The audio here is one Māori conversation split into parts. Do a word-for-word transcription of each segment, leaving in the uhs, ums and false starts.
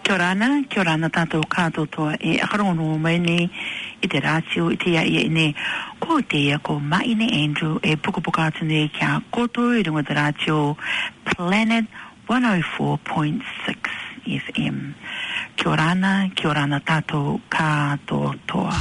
Kia ora ana, kia ora ana tātou kātotoa e akarongo mai nei I te rātio I te ia ia nei ko te ia ko Maine Andrew e pukapuka atu nei kia koto I runga te rātio Planet one oh four point six F M. Kia ora ana, kia ora ana tātou kātotoa.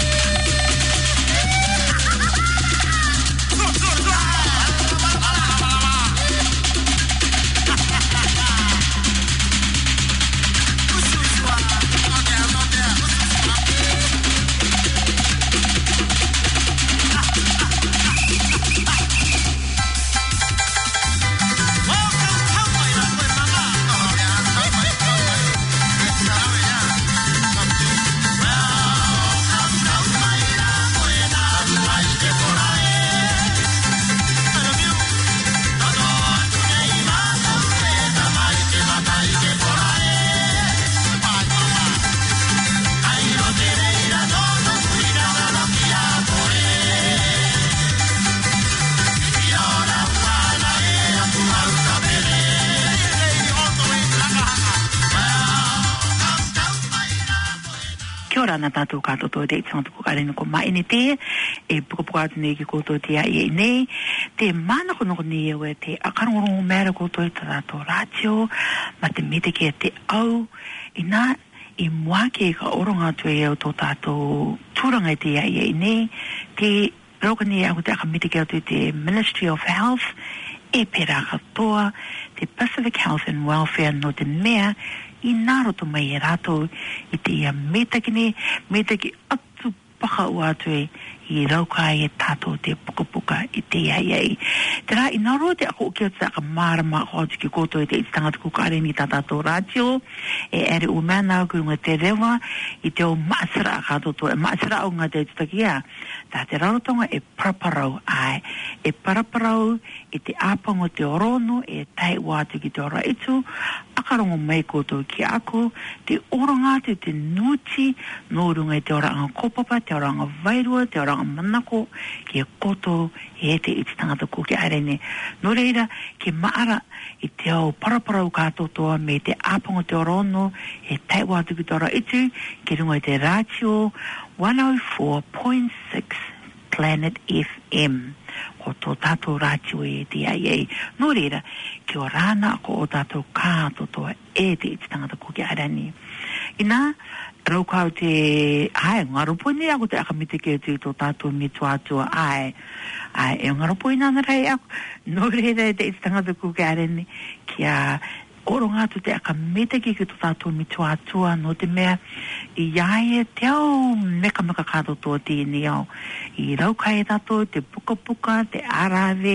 Na tātou kātoto te itanga tuku karenu ko maene te e pukapuka atu nei ki koutou te ia i nei te mānako noko nei ewe te akarongorongo mera koutou I tātou rātio ma te mete kia te au I nā I mua ke ka oronga atu e au tō tātou tūranga te ia i nei te rauka nei au te akamete kia atu te Ministry of Health e pera katoa te Pacific Health and Welfare no te mea I nāroto mai e rātou I te ia metakine, metaki atu paka ua atu e I rauka e tātou te pukapuka I te ia iei. Te rā, I nāro te ako uki atu aka mārama ako atu ki koto e te itanga tuku kāreni tā tātou rātio e ere u mēnā ku unga te rewa I te o maasara a kātoto e maasara au ngā te tutakia tā te rarotonga e paraparau ai e paraparau I te āpango te orono e tai wātu ki te ora itu akarongo mai koutou ki ako te oronga te te nuti no runga I te oranga kopapa te oranga vairua te oranga manako ki e koto e te iti tangata ko ki arene no reira ki maara I te au paraparau kātotoa me te āpango te orono e tai wātu ki te ora itu ki runga I te rātio one oh four point six Planet F M ko tō tātou rātio e te ai ei. Nō reira, ki o rāna ko o tātou kātotoa e te iti tangata ko ki arani. Ina, raukau te, ai, ngaropoi ni ako te akamite ke te tō tātou mitu atua, ai, ai, e ngaropoi nana rai ako. Nō reira e te iti tangata ko ki arani, ki a oronga tu te akamite ki ki tō tātou mitu atua, no te mea, I iae te au meka meka kātotoa tēnei au. I raukai e tātou, te puka puka, te arave,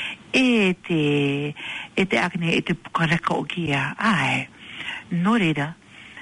e te, e te akne, e te puka reka o kia. Ai, no reira,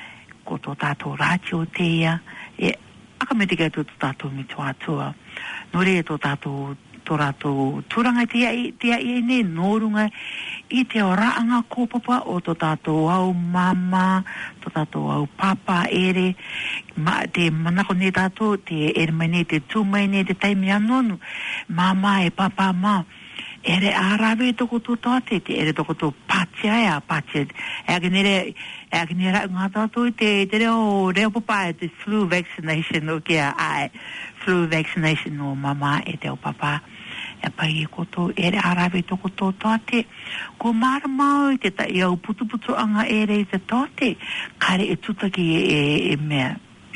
ko tō tātou rātio te ia, e akamete kia tō tātou mitu atua. No reira tō tātou, tō rātou tūranga te ia, te ia e ne, nōrunga, I te o raanga kōpapa o tō tātou au mama, tō tātou au papa ere, ma, te manako ne tātou, te ere mai ne, te tūmai ne, te taimi anonu, mama e papa ma, ere arawe toko tō tāte, te ere toko tō pātia ea, pātia, e agenere, e agenere ngā tātou, te, te reo, reo papa e te flu vaccination o kia, ai, flu vaccination o mama e te o papa, e pai e koto ere arawe toko tō tāte ko mara mau te ta i au putu putu anga ere I te tāte kare e tutaki e, e, e mea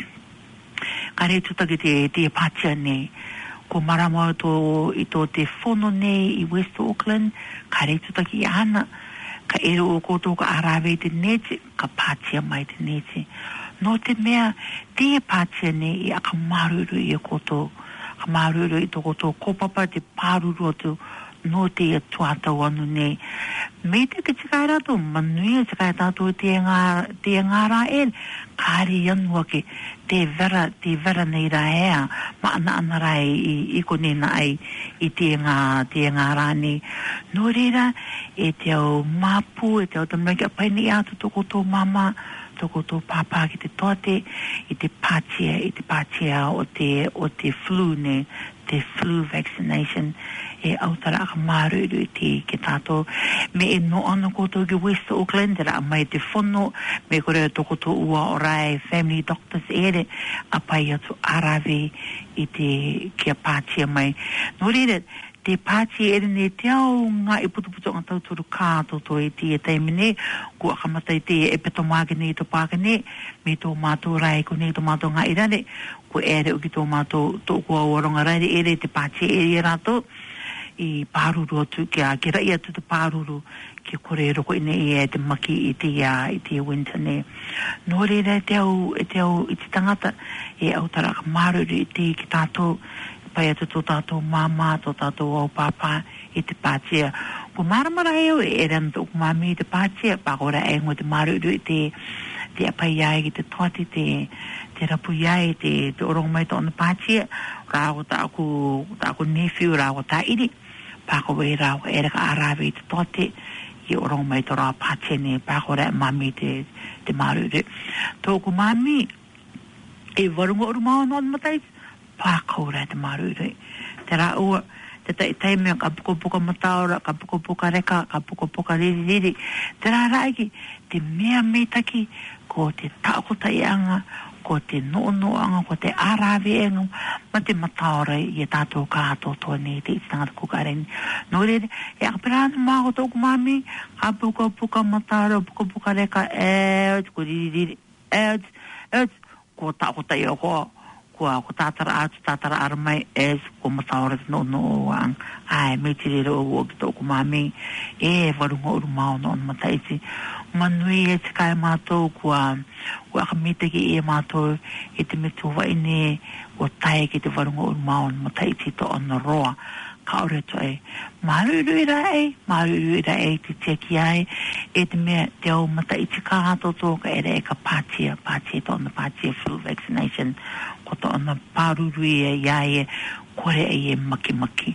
kare e tutaki te, te pātia nei ko mara mau tō I tō te whono nei I West Auckland kare e tutaki I ana ka ere o koto ka arawe te nete ka pātia mai te nete no te mea te pātia nei I aka maruru I e koto ka maruru I toko tō kopapa te pāruru atu no te tuatau anu nei. Me te ke tikai rato, manui tikai tātou te ngā, te ngāra e, kāre anua ke te vera, te vera nei ra ea, ma ana ana rai I, I kone na ai I te ngā, te ngāra nei. No reira, e te au māpu, e te au tamariki a paini atu toko tō mama, toko tō pāpā ki te toate I te pātia, I te pātia o te, o te flu ne, te flu vaccination e autara ka maruru te ke tato me e no ana koto ki West Auckland ra mai te fono me kore toko to ua orai family doctors ere apai atu arawe i te kia pātia mai no rere te pātia ere ne te au ngā i putu putu ngā tauturu kāto to e te e taimine kua kamatai te e peto māgene i to pākene me tō mātou rai ko ne tō mātou ngā irane ko ere uki tō mātou tō kua waronga rai ere te pātia ere e rato i pāruru atu kia ki rai atu te pāruru ki kore roko ine i e te maki i te ia i te winter ne no reira e te au e te au i te tangata e au taraka maruru i te ki tātou pai atu tō tātou māma, tō tātou au pāpā i te pātia. Ko maramara eo e ere ana tōku māmi i te pātia, pākora e ngō te maruru i te te apai iai i te toati, te, te rapu iai, te, te orongo mai tōna pātia, rāko tāku, tāku nephew, rāko tā iri, pākora e rāko ere ka arawe i te toate, i orongo mai tō rā pātia ne, pākora e māmi te, te maruru. Tōku māmi, e warunga oru māo nōna matai, pākaura te maruru. Te rā ua, te tai taimea ka puko puka mataora, ka puko puka reka, ka puko puka riri riri. Te rā rāiki, te mea meitaki, ko te tākota ianga, ko te noonoanga, ko te arawe enga, ma te mataora i e tātou kātou toa ne, te itangata kukareni. Nō rere, e akapirāna māko tōku māmi, ka puko puka mataora, puko puka reka, e, ko riri riri, e, e, ko tākota ia koa, kua ko tātara atu, tātara aramai e ko mataora no no ang ai me tirero o ki tōku māmi e warunga uru māo no mataiti manui e te kai mātou kua kua kamite ki e mātou e te metuwa ine o tae ki te warunga uru māo no mataiti to ona roa ka ore to e maruru ira e maruru ira e te teki ai e te mea te au mataiti ka hato tōka ere e ka pātia pātia to ona pātia flu vaccination ko to ona pāruru e iai e kore e e maki maki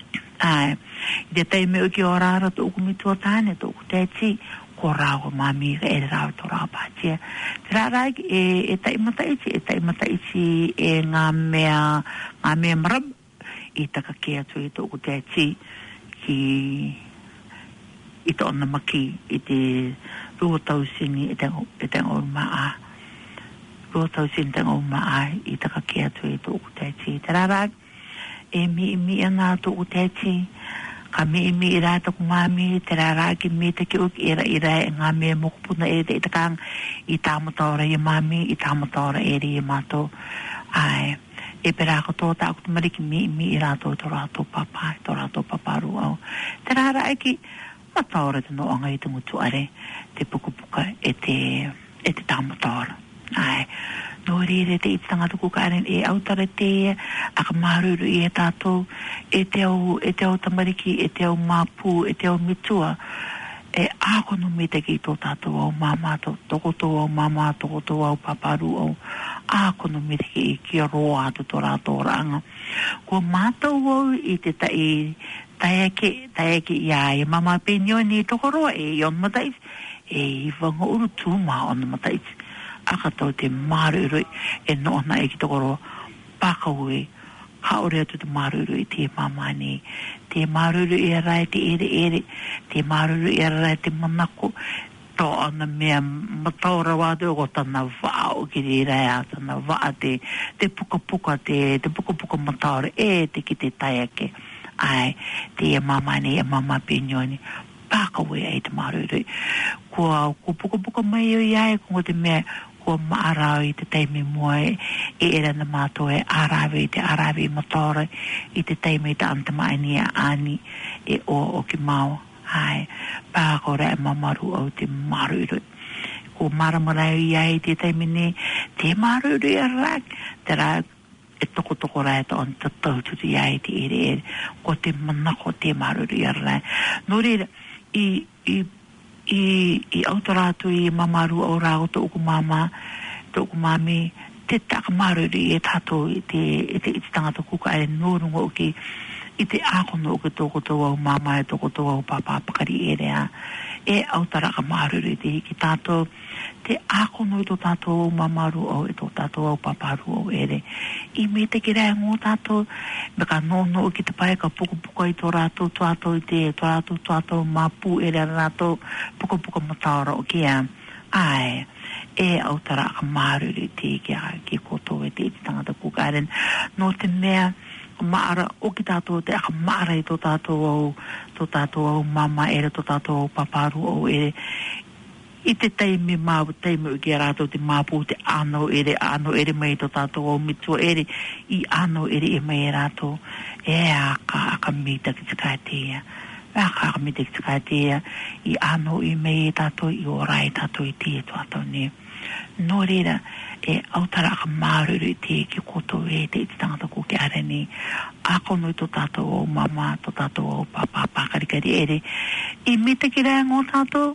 ai i te teime uki o rāra tōku mitua tāne tōku tēti ko rāo māmi e rāo tō rāo pātia te rārai e, e tai mataiti e tai mataiti e ngā mea ngā mea marab i taka ke atu i tōku tēti ki i tō ona maki i te rua tausini i te ngau maa rua tausini te ngau maa i taka ke atu i tōku tēti te rārai e mi mi ana tōku tēti ka mi mi i rā taku māmi te rārai ki mi te ki uki ira ira e ngā mea mokupuna e te itakang i tāmataora i māmi i tāmataora e ri i mātou ai e pera ko tō tāku te mariki mi mi i rātou tō rātou papa, tō rātou paparu au. Te rāra e ki mataora te noanga i te ngutu are, te pukupuka e te, e te tāmataora. Ai, no rere te itangata kukaren e autara te a ka maruru i e tātou, e te au, e te au tamariki, e te au māpū, e te au mitua, e ako no me te ki tō tātou au māmā, toko tō au māmā, toko tō au paparu au, ako no me te ki ki roa atu tō rātou ranga. Ko mātou au i te tai, taeke, taeke ia e mama penio ni toko roa e i on matais, e i wanga uru tūma on matais. Aka tau te maruru e noona e ki toko roa, pakau e, haore atu te maruru i te mamani, te maruru i rai te ere ere, te maruru i rai te manako, tō ana mea mataora wātu o tana wāo ki re rai a tana wā te, te puka puka, te, te puka puka mataora e te ki te taiake, ai, te e mamani e mama penyoni, pākawe ai te maruru. Kua, kua puka puka mai o iai, kua te mea, kua maarau i te teime mua e era na mātou e arawe i te arawe mataora i te teime i te antamaini a ani e o o ki mau. Hai, pākora e mamaru au te maruru. Ko maramarai iai te teime ne, te maruru i arak, te rā e toko toko rai ta on te taututu iai te ere ere, ko te manako te maruru i arak. Nō reira, i, i i i autoratu i mamaru au rāo tōku māma, tōku māmi, te takamaruri e tātou i te, i te ititangata kuka e nōrunga o ki, i te ākono o ki tōku tō au māma e tōku tō au pāpā pakari e rea, e autara ka maruru te hiki tātou te ako no i tō tātou mamaru o i tō tātou au paparu o ere i me te kere ngō tātou me ka nono o ki te pae ka puku puka i tō rātou tātou i te tō rātou tātou mapu ere rātou puku puka mataora o kia ai e autara ka maruru te hiki a ki koto e te iti tangata kukaren no te mea maara o ki tātou te aka maara i tō tātou au tō tātou au mama ere tō tātou au paparu au ere i te teimi māu teimi uki a rātou te māpū te ano ere ano ere mai tō tātou au mitua ere i ano ere e mai e rātou e aka aka mita ki te kaitea aka aka mita ki te kaitea i ano i mai e tātou i orai tātou i tia tō tātou ne no reira e autara aka maruru i te ki koto e te iti tangata ko ki areni ako no i tō tātou au mama tō tātou au papa pakarikari ere i mita ki rea ngō tātou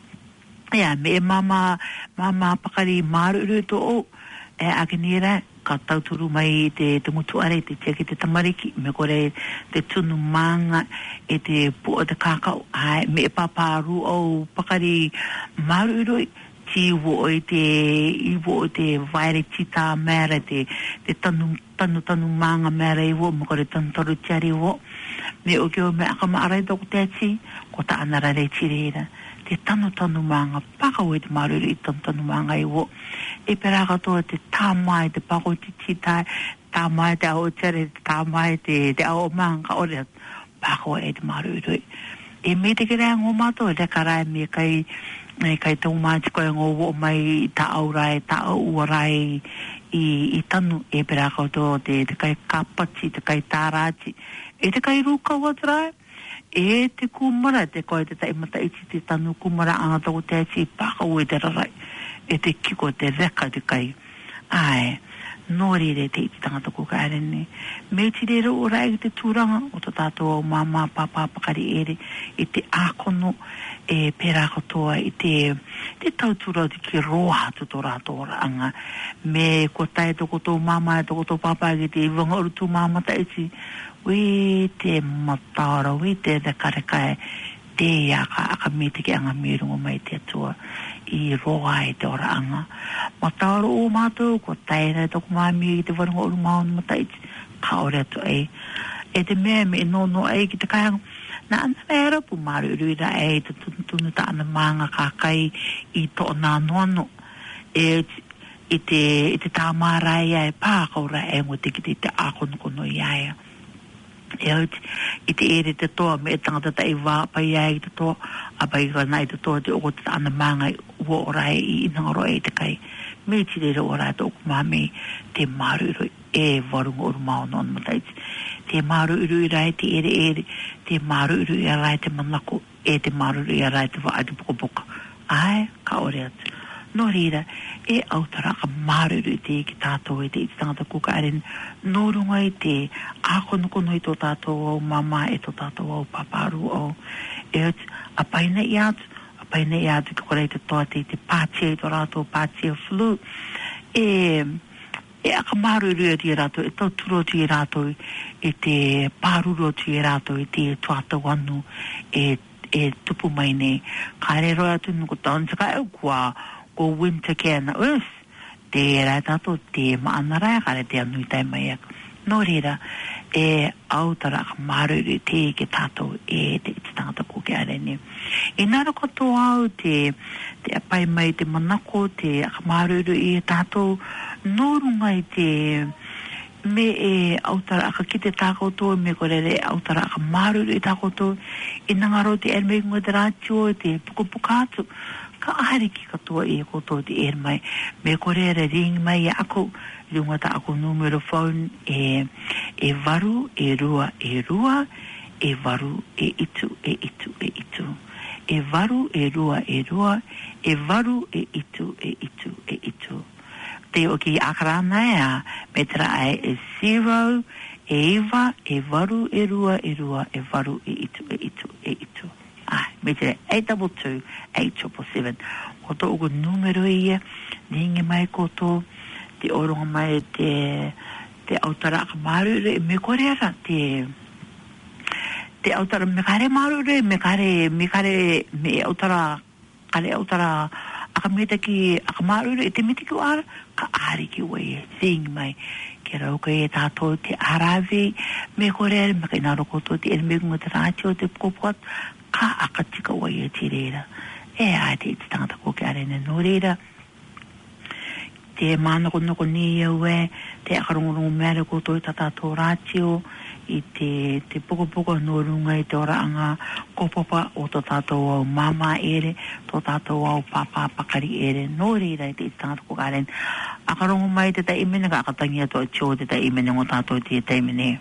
ea me mama mama pakari maruru i tō o e akinira ka tauturu mai te te mutuare te teki te tamariki me kore te tunu manga e te pua te kakao ai me paparu au pakari maruru i tiwo o te iwo o te vaere tita mera te te tanu tanu tanu manga mera iwo mo kore tanu toru tiari iwo me o kio me aka maarai toko te ati ko ta anara rei tireira te tanu tanu manga paka o te maruru i tanu tanu manga iwo e peraka toa te tamai te pako te tita tamai te ao tere tamai te te ao manga ore paka o e te maruru e me te kere ngō mato e te karai me kai e kai tau māti koe ngō wo mai ta aurai, ta auarai i, i tanu e pera koutou te, te kai kapati, te kai tārāti, e te kai ruka watrai, e te kumara, te koe te taimata iti te tanu kumara anga tau te ati pākau e te rarai, e te kiko te reka te kai. Ai, nōri re te iti tangata ko ka arene. Me ti re ro ora e te tūranga o ta tātou au mama, papa, pakari ere, e te ākono, e pera katoa i te te tautura o te ki roha tu tō rātou anga me ko tae toko tō mama e toko tō papa ki te wanga uru tū mama taiti ui te mataora ui te rekarekae te aka aka me te ki anga mirungo mai te atua i roha e te ora anga mataora o mātou ko tae rei toko mami i te warunga uru maunu mataiti ka ore atu e e te mea me no no e ki te kaianga na ana mera pu maru ruira e te tunu ta ana manga kakai i to na nono e i te i te tamara ia e pākaura e ngo te ki te akono kono ia e i te ere te toa me e tangata ta i wāpa ia i te toa a pai ka nai te toa te oko te ana manga i ua orai i inangaro e te kai me ti re orai te oku mami te maru e warunga uru mao non mataiti te maru uru i rai te ere ere, te maru uru i rai te manako, e te maru uru i rai te waa te puka puka. Ai, ka ore atu. No rira, e autara ka maru uru i te ki tātou e te iti tangata kuka aren, no runga i te akono kono i tō tātou au mama e tō tātou au paparu au. E atu, a paina i atu, a paina i atu ki kore i te toa te te pātia i tō rātou pātia flu. E... e aka maruru e tia rātou, e tau turo tia rātou, e te pāruro tia rātou, e te tuata wanu, e, e tupu mai ne. Ka re roa atu nuku taonta ka au kua, ko winter care na us, te rai tātou, te maana rai, ka re te anui tai mai aka. No rira, e autara aka maruru te ke tātou, e te iti tangata ko ke arene. E nara katoa au te, te apai mai te manako, te aka maruru e tātou, nōrunga i te me e autara aka ki te tākoutou me korere autara aka maruru i tākoutou i nangaro te ermei ngoi te rātio te pukupukātu ka ahari ki katoa i koutou te ermai me korere ring mai i ako runga ta ako numero phone e e varu e rua e rua e varu e itu e itu e itu e varu e rua e rua e varu e itu e itu e itu te o ki akarana ea, me tera ai e zero, e iwa, e varu, e rua, e rua, e varu, e itu, e itu, e itu. Ah, me tera eight two two, eight seven seven. Koto uko numero ia, ningi mai koto, te oronga mai te, te autara aka maruru, e me koreara, te, te autara me kare marure me kare me kare me autara kare autara aka meta ki aka marure te meti ki ara ka ari ki wei sing mai ke rau ka e tātou te arawe me kore me kai naro koto te ere me kunga te rātio te kopot ka aka tika wei e te reira e ai te te tangata ko ke arene no reira te mana ko noko ni ewe te akarongorongo mea koto i tātou rātio i te te poko poko no runga i te oranga kopapa o to tātou au mama ere to tātou au papa pakari ere no reira i te tangata ko karen akarongo mai te ta imene ka akatangia to atio te ta imene ngo tātou te ta imene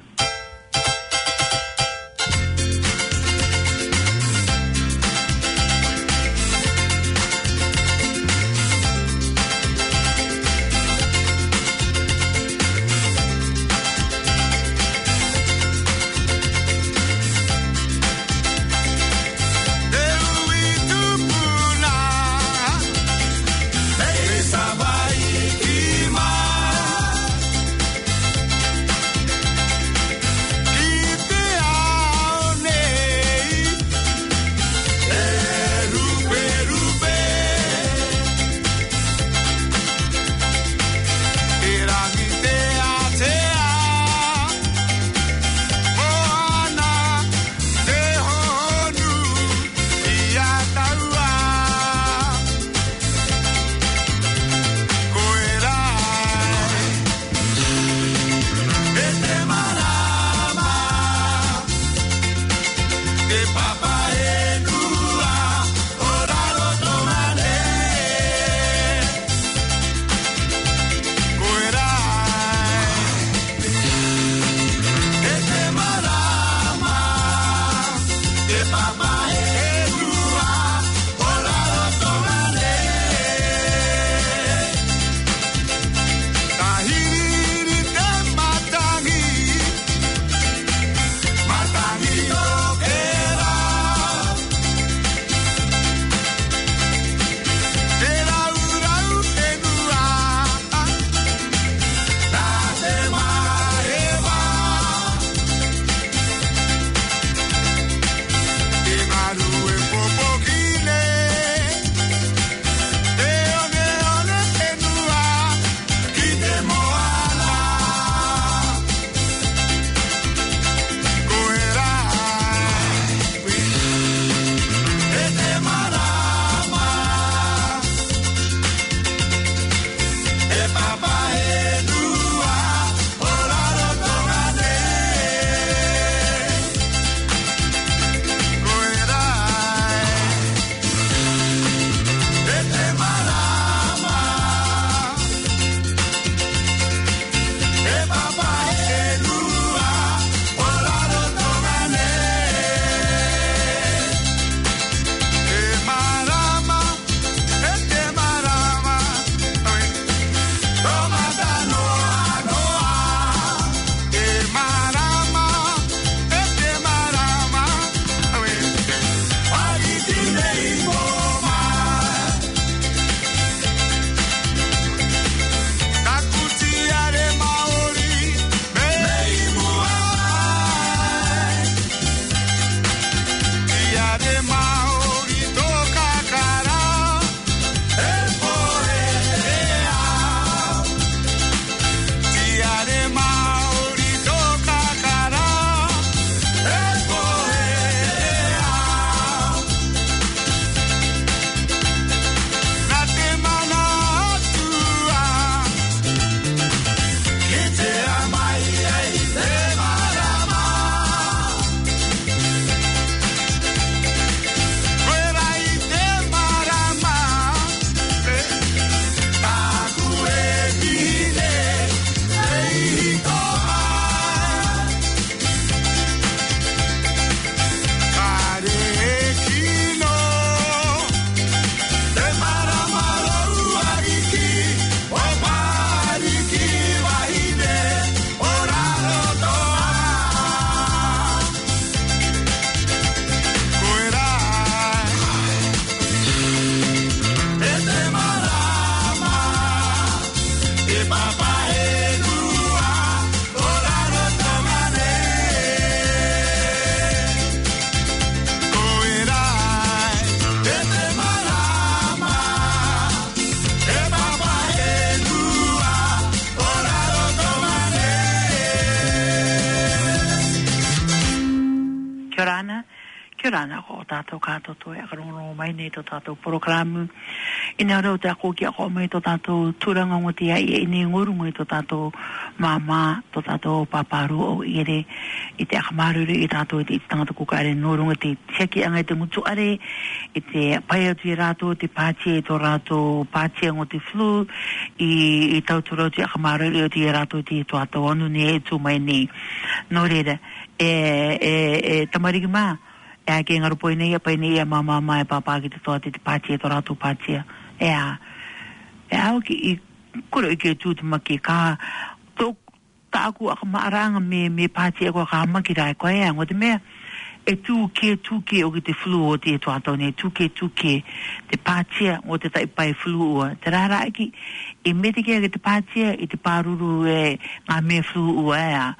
rana ko tato kato to ya karono mai nei to tato program ina ro te ko ki ko mai to tato turanga ngoti ai ni nguru mai to tato mama to tato paparu o ire i te akamaru i tato i te tangata ko kare norunga te cheki anga te mutu are i te pai atu i rato te pache to rato pache ngoti flu i i tau turo te akamaru i te rato te to ato anu ni e tu mai ni no reda e e e tamariki ma e a ke ngaru poine ia pai ni ia mama mai e papa ki te toa te pache to rato pache e a e a ki i kuro i ke tu te maki ka to ta aku akamaaranga me me pache ko ka maki rai ko e ngo te me e tu ke tu ke o ki te flu o te to ato ne tu ke tu ke te pache o te tai pai flu o te rara ki e me te ke te pache i te paruru e ngā me flu o e a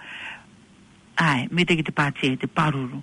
ai me te ki te pache te paruru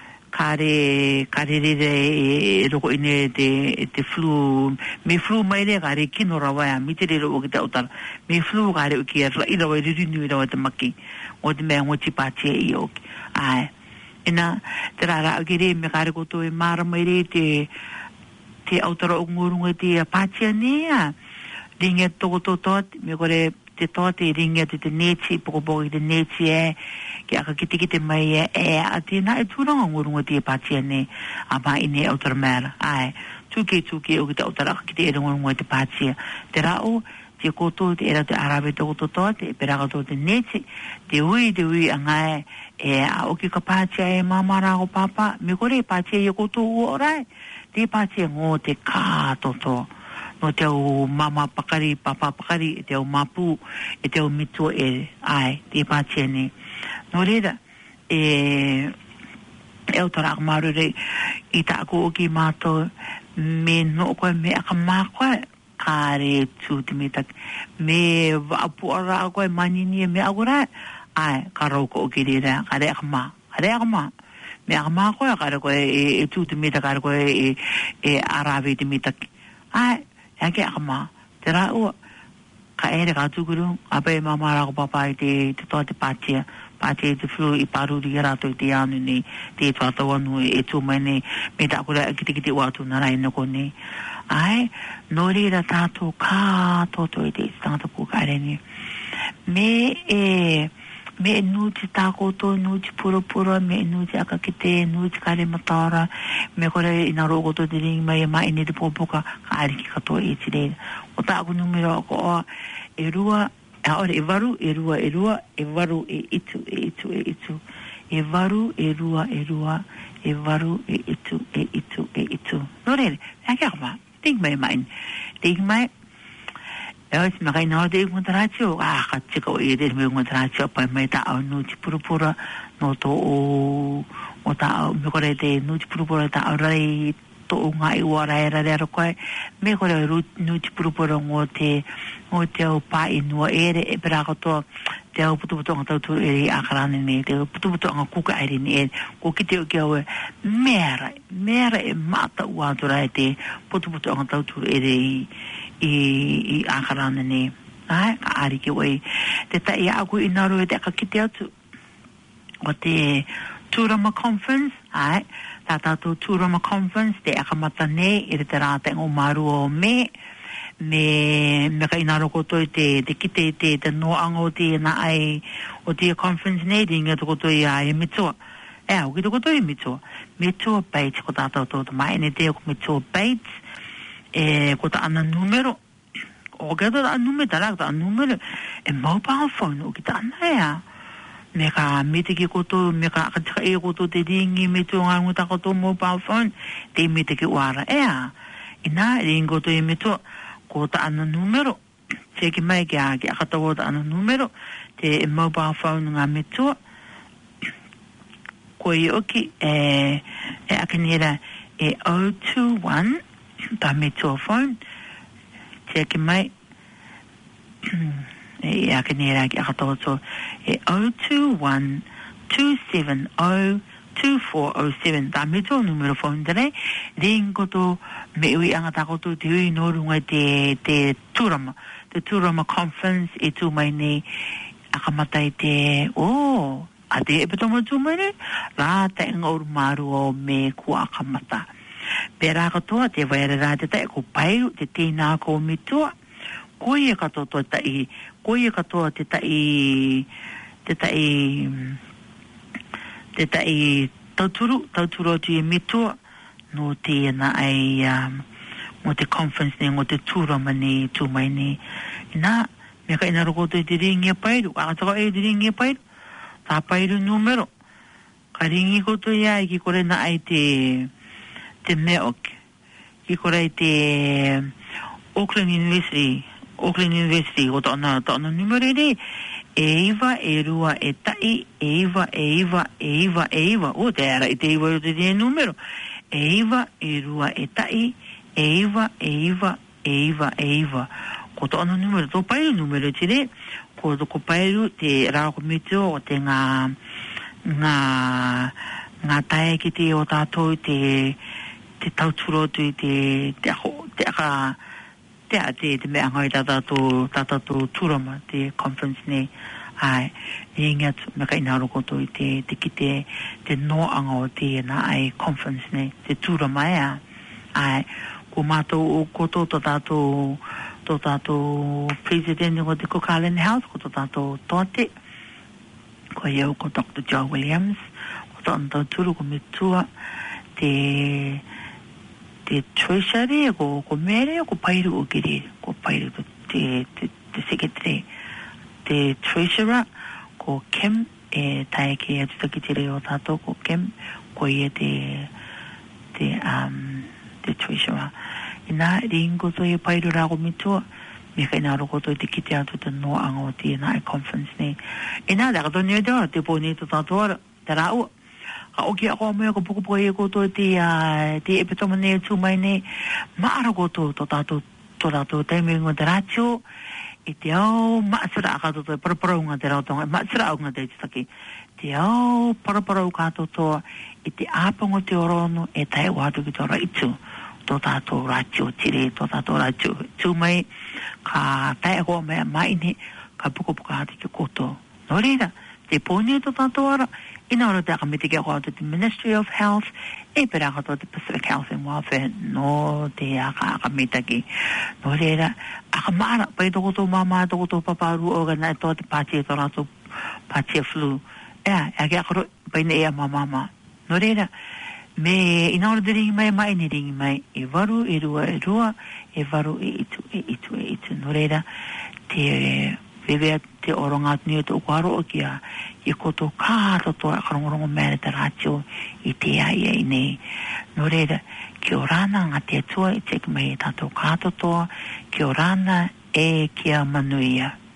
kare kare re re roko ine te te flu me flu mai re kare kino rawa mi te re ro ki te utar me flu kare o ki ra ira wa ri ni ira wa te maki o te me ngo ti pache i o ai ina te rara o ki re me kare ko to e mara mai re te te autara o ngurunga te pache ni a ringa to to to me kore te to te ringa te te nechi poko poko te nechi e ki aka kiti kiti mai e e a tina e tūranga ngurunga te pātia ne a mā ine autara mera ai tūke tūke o ki te autara aka kiti e ngurunga te pātia te rao te koto te era te arabe te koto toa te peraka to te nechi te ui te ui a ngai e a oki ka pātia e mamara o papa me kore pātia e koto ua orai te pātia ngō te kātoto no te o mama pakari papa pakari te o mapu e te o mitu e ai te pātia ne no reira e e o tara maru re i ta ko ki mato me no ko me aka makwa kare tu te me tak me apu ara ko mani ni me agora ai karo ko ki reira kare aka ma kare aka ma me aka ma ko kare ko e tu te me tak kare ko e e arabe te me tak ai ake aka ma tera o ka ere ka tu guru ape mama ra ko papa te te to te patia pache te flu i paru ri rato i te anu ni te tata wanu e tu mene me ta kura kiti kiti watu narai no kone ai no reira tato ka toto i te tangata pukare ni me e me nuti tako to nuti puro puro me nuti aka kite nuti kare matara me kore ina rogo to diri mai mai ni te popoka ka ariki kato i tire o taku numero ko e rua ora e varu e rua e rua e varu e itu e itu e itu e varu e rua e rua e varu e itu e itu e itu no re ake ama think mai mai think mai e ma kai no de contratio ah ka chiko e de me contratio pa mai ta no ti puro puro no to o o ta me kore de no ti puro puro ta ora to nga i ora era de ko me kore no ti puro puro ngote o te o pa inua ere e pera to te o putu putu ngata tu ere akarane ne te putu putu nga kuka ere ne ko kite o ke o mera mera e mata ua tora te putu putu ngata tu ere i i akarane ne ai ka ari ke wei te ta ia aku inaro e te ka kite atu o te Turama Conference ai tata to Turama Conference te akamata ne ere te rata o maru o me me me ka inaro ko to te te kite te te no ango te na ai o te conference ne ringa to ko to ia e mito e o ki to ko to i mito mito page ko ta to to mai ne te ko mito page e ko ta ana numero o ke to ana numero ta ta numero e mobile phone o ki ta na ya me ka mite ki ko to me ka ka e ko to te ringi mito nga nguta ko to mobile phone te mite ki wara e a ina ringo to i mito ko ta ana numero te ki mai ki a ki aka tawo ta ana numero te mobile phone nga mitua ko i oki e e akanira e zero two one ta mitua phone te ki mai e akanira ki aka tawo to e zero two one two seven zero two four zero seven ta mitua numero phone tere ringo to me ui angata ko tu te ui no runga te te Turama te Turama Conference e tu mai nei akamatai te oh a te e petomo tumere la te ngor maru o me ku akamata pera katoa te vaere rā te tai ko pairu te tēnā ko mitua koe katoa te tai koe katoa te tai te tai te tai tauturu tauturu te mitua no tēnā ai um, mo te conference ne mo te tura mani tu mai ni ina me ka ina roko te ringi pairu a ka e ringi pairu ta pairu numero ka ringi ko to ia ki kore na ai te te meok ki kore te Auckland University Auckland University o to na to na numero ni Eva erua e tai Eva Eva Eva Eva o te era te Eva te numero Eva erua e tai Eva, Eva, Eva, Eva. Ko to ano numero, to pairu numero tire, ko to ko pairu te rā ko mitio o te ngā, ngā, ngā tae ki te o tātou te, te tauturo tu te, te ako, te aka, te a te, te mea ngai tātou, tātou turama, te conference ne, ai, e inga tu, me ka inaro koto i te, te ki te, te noanga o te na ai conference ne, te turama ea, ai, ko mātou o koto to tātou to tātou president o te Cook Island House ko to tātou toate ko iau ko Doctor Joe Williams ko to antou turu ko mitua te te treasury ko ko mere ko pairu o kiri ko pairu te te te secretary te treasurer ko Kim e tae ke atu takitire o tātou ko Kim ko ia te te um te treasurer ina ringo to e pairu rā ko mitua me ka ina roko to te kite atu te no anga o te ina e conference ne ina da ka toni eo te poni to tātua te rā ua ka oki ako mea ko puku puku e ko to te te e petoma ne tu mai ne maara ko to to tātua to tātua te me ngā te rātio e te au maasira ka to to e paraparau ngā te rautonga maasira au ngā te taki te au paraparau ka to to e te āpango te orono e tae wātu ki te ora itu to tātou rātio tire, to tātou rātio tū mai, ka tae hoa mea mai ne, ka puko puka hati ki koto. Nō reira, te pōne to tātou ara, ina ora te akamete ki ahoa te Ministry of Health, e pera katoa te Pacific Health and Welfare, no te aka akameta ki. Nō reira, akamara, pai toko tō mama, toko tō paparu, o gana e toa te pātia to rātou, pātia flu. Ea, ea ki akaro, pai ne ea mamama. Nō reira, me ina ora te ringi mai mai ni ringi mai e waru e rua e rua e waru e itu e itu e itu no reira te vevea te oronga tuni te ukuaro o kia i koto kāto toa karongorongo mea te rātio i te ai ai nei no reira ki o rāna ngā te atua i te mai tātou kāto toa ki o rāna e kia manuia